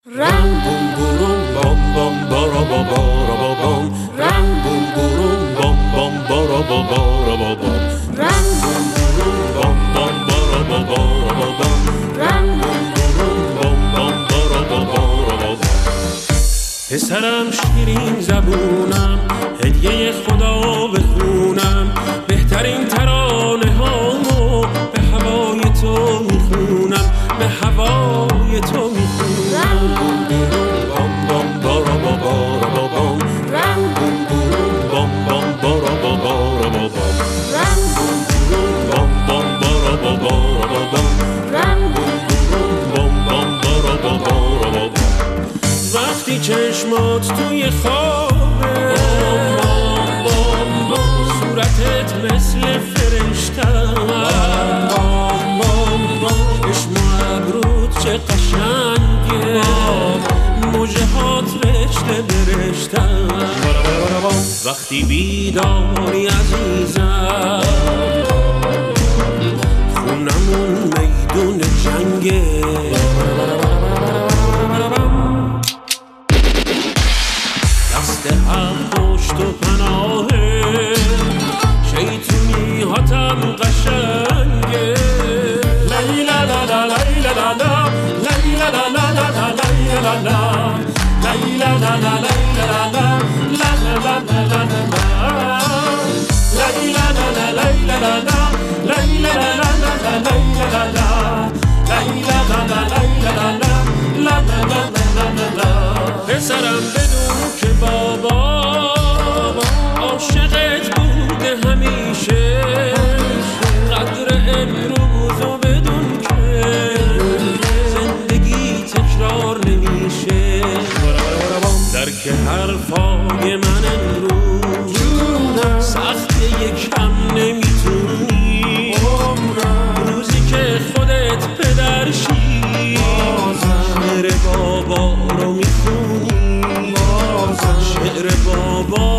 Ram bum burum bom bom bara ba bara ba bom. Ram bum burum bom bom bara ba bara ba bom. Ram bum burum bom bom bara ba bara ba bom. Ram bum burum bom bom bara ba bara ba bom. پسرم شیرین زبونم، هدیه خدا بخونم، بهترین ترانه هامو به هوای تو میخونم، به هوای تو میخونم. بوم بوم بام بام بارا با بارا با بام. رم بوم بوم بام بام بارا با بارا با بام. رم بوم بوم بام بام بارا با بارا با بام. رم بوم بوم بام بام بارا با بارا با بام. وقتی چشمات توی خوابه، صورتت مثل فرشته، چشم و ابروت چه قشنگه، موجه هات رشته برشته. وقتی بیداری عزیزم، خونمون میدون جنگه. دست هم پشت و پناهه، شیطونی هاتم قشنگه. لیلا لا لا لیلا لا لا لیلا لا لا لا لیلا لا لیلا لا لا لیلا لا لا لا لیلا لا لا لیلا لا لا لیلا لا لا لیلا لا لیلا لا لا لیلا لا لا لا. پسرم بدون که بابا عاشقت بوده همیشه، قدر امروز و بدون که زندگی تکرار نمیشه. درک حرفای من امروز سخته، یکم نمیتونی، روزی که خودت پدرشی شعر بابا رو میخونی، شعر بابا